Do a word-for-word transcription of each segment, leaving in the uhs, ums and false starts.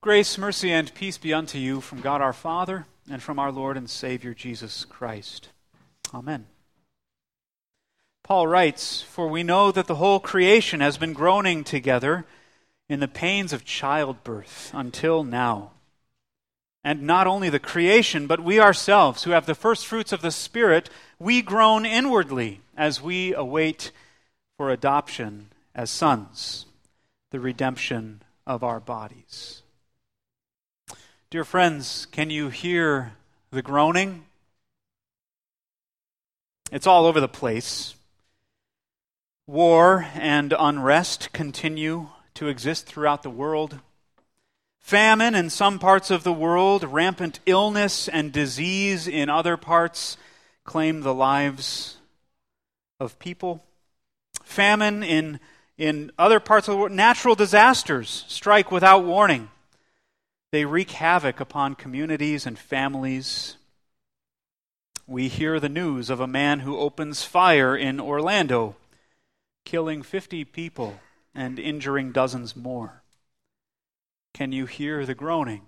Grace, mercy, and peace be unto you from God our Father and from our Lord and Savior Jesus Christ. Amen. Paul writes, "For we know that the whole creation has been groaning together in the pains of childbirth until now. And not only the creation, but we ourselves, who have the first fruits of the Spirit, we groan inwardly as we await for adoption as sons, the redemption of our bodies." Dear friends, can you hear the groaning? It's all over the place. War and unrest continue to exist throughout the world. Famine in some parts of the world, rampant illness and disease in other parts claim the lives of people. Famine in, in other parts of the world, natural disasters strike without warning. They wreak havoc upon communities and families. We hear the news of a man who opens fire in Orlando, killing fifty people and injuring dozens more. Can you hear the groaning?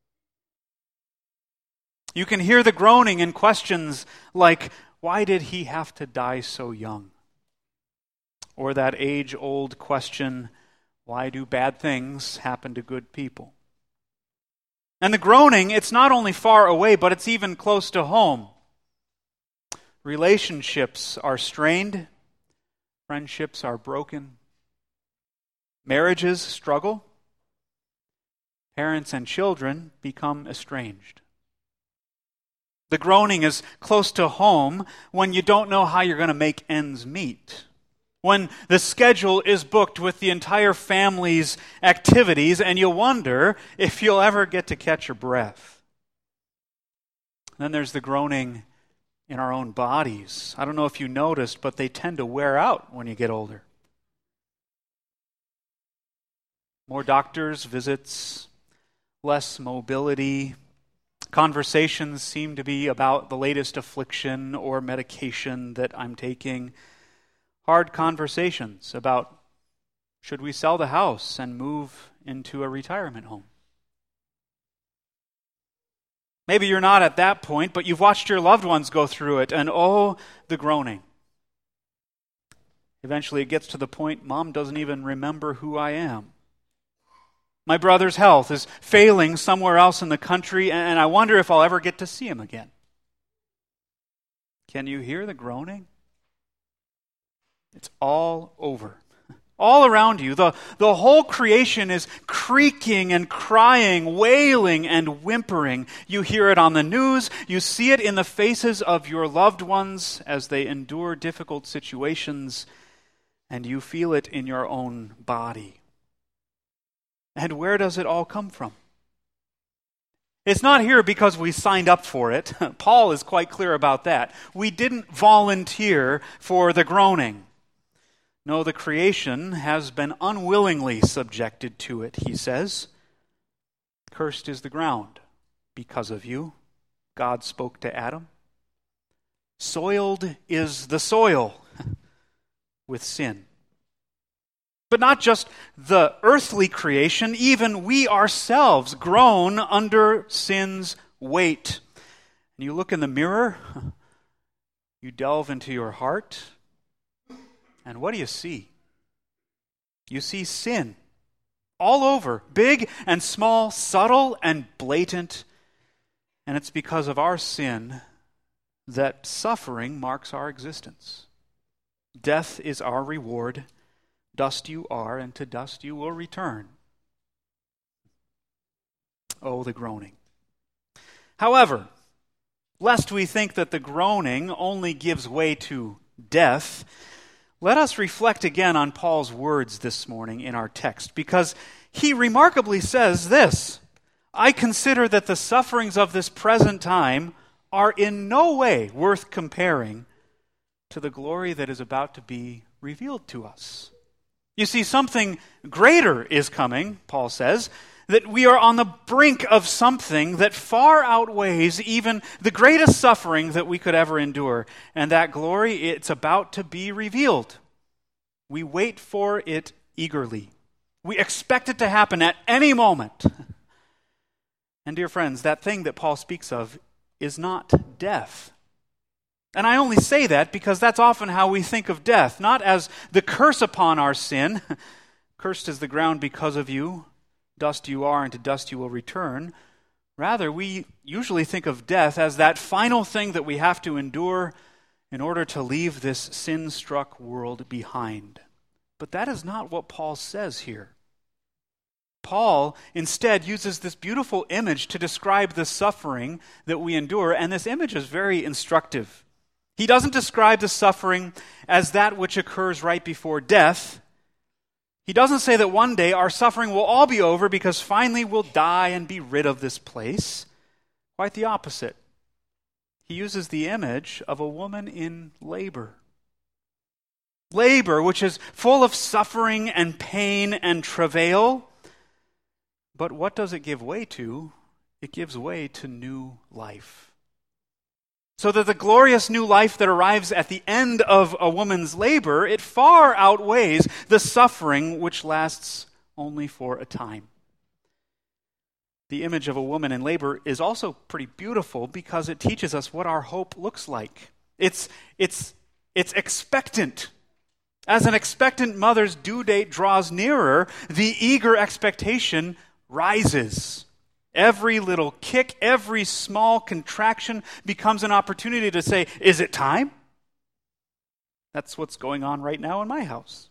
You can hear the groaning in questions like, why did he have to die so young? Or that age-old question, why do bad things happen to good people? And the groaning, it's not only far away, but it's even close to home. Relationships are strained. Friendships are broken. Marriages struggle. Parents and children become estranged. The groaning is close to home when you don't know how you're going to make ends meet. When the schedule is booked with the entire family's activities and you wonder if you'll ever get to catch your breath. Then there's the groaning in our own bodies. I don't know if you noticed, but they tend to wear out when you get older. More doctors' visits, less mobility. Conversations seem to be about the latest affliction or medication that I'm taking. Hard conversations about, should we sell the house and move into a retirement home? Maybe you're not at that point, but you've watched your loved ones go through it, and oh, the groaning. Eventually it gets to the point, Mom doesn't even remember who I am. My brother's health is failing somewhere else in the country, and I wonder if I'll ever get to see him again. Can you hear the groaning? It's all over. All around you. The, the whole creation is creaking and crying, wailing and whimpering. You hear it on the news. You see it in the faces of your loved ones as they endure difficult situations. And you feel it in your own body. And where does it all come from? It's not here because we signed up for it. Paul is quite clear about that. We didn't volunteer for the groaning. No, the creation has been unwillingly subjected to it, he says. Cursed is the ground because of you. God spoke to Adam. Soiled is the soil with sin. But not just the earthly creation, even we ourselves groan under sin's weight. And you look in the mirror, you delve into your heart, and what do you see? You see sin all over, big and small, subtle and blatant. And it's because of our sin that suffering marks our existence. Death is our reward. Dust you are, and to dust you will return. Oh, the groaning. However, lest we think that the groaning only gives way to death, let us reflect again on Paul's words this morning in our text, because he remarkably says this, I consider that the sufferings of this present time are in no way worth comparing to the glory that is about to be revealed to us. You see, something greater is coming, Paul says, that we are on the brink of something that far outweighs even the greatest suffering that we could ever endure. And that glory, it's about to be revealed. We wait for it eagerly. We expect it to happen at any moment. And dear friends, that thing that Paul speaks of is not death. And I only say that because that's often how we think of death, not as the curse upon our sin. Cursed is the ground because of you. Dust you are, and to dust you will return. Rather, we usually think of death as that final thing that we have to endure in order to leave this sin-struck world behind. But that is not what Paul says here. Paul instead uses this beautiful image to describe the suffering that we endure, and this image is very instructive. He doesn't describe the suffering as that which occurs right before death. He doesn't say that one day our suffering will all be over because finally we'll die and be rid of this place. Quite the opposite. He uses the image of a woman in labor. Labor, which is full of suffering and pain and travail. But what does it give way to? It gives way to new life. So that the glorious new life that arrives at the end of a woman's labor, it far outweighs the suffering which lasts only for a time. The image of a woman in labor is also pretty beautiful because it teaches us what our hope looks like. It's, it's, it's expectant. As an expectant mother's due date draws nearer, the eager expectation rises. Every little kick, every small contraction becomes an opportunity to say, is it time? That's what's going on right now in my house.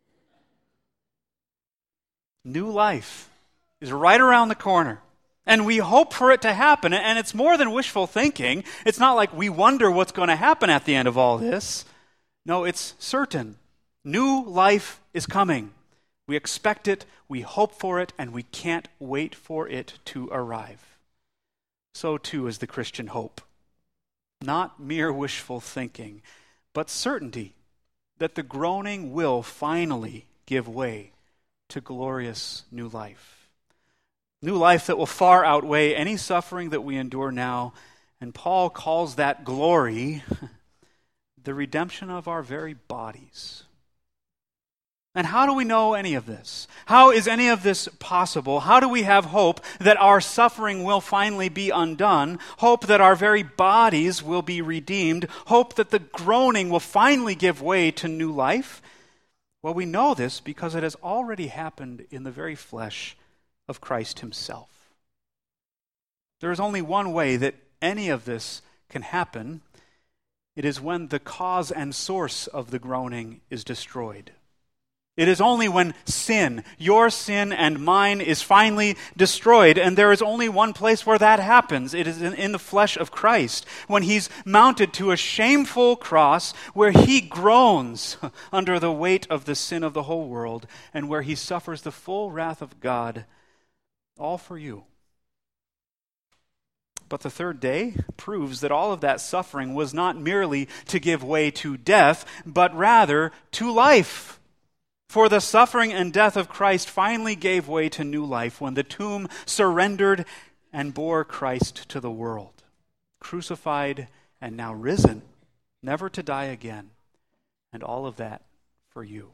New life is right around the corner. And we hope for it to happen. And it's more than wishful thinking. It's not like we wonder what's going to happen at the end of all this. No, it's certain. New life is coming. We expect it, we hope for it, and we can't wait for it to arrive. So too is the Christian hope. Not mere wishful thinking, but certainty that the groaning will finally give way to glorious new life. New life that will far outweigh any suffering that we endure now. And Paul calls that glory the redemption of our very bodies. And how do we know any of this? How is any of this possible? How do we have hope that our suffering will finally be undone? Hope that our very bodies will be redeemed? Hope that the groaning will finally give way to new life? Well, we know this because it has already happened in the very flesh of Christ himself. There is only one way that any of this can happen. It is when the cause and source of the groaning is destroyed. It is only when sin, your sin and mine, is finally destroyed. And there is only one place where that happens. It is in, in the flesh of Christ. When he's mounted to a shameful cross where he groans under the weight of the sin of the whole world and where he suffers the full wrath of God, all for you. But the third day proves that all of that suffering was not merely to give way to death, but rather to life. For the suffering and death of Christ finally gave way to new life when the tomb surrendered and bore Christ to the world, crucified and now risen, never to die again, and all of that for you.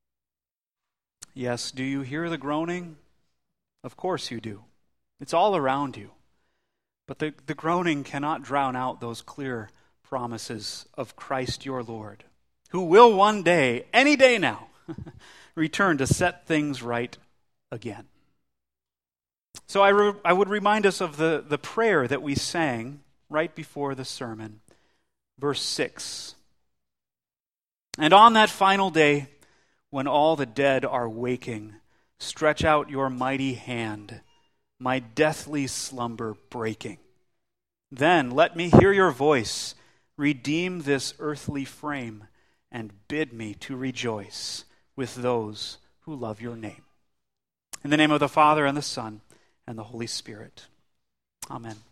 Yes, do you hear the groaning? Of course you do. It's all around you. But the, the groaning cannot drown out those clear promises of Christ your Lord, who will one day, any day now, return to set things right again. So I, re- I would remind us of the, the prayer that we sang right before the sermon. Verse six. And on that final day, when all the dead are waking, stretch out your mighty hand, my deathly slumber breaking. Then let me hear your voice, redeem this earthly frame, and bid me to rejoice with those who love your name. In the name of the Father, and the Son, and the Holy Spirit. Amen.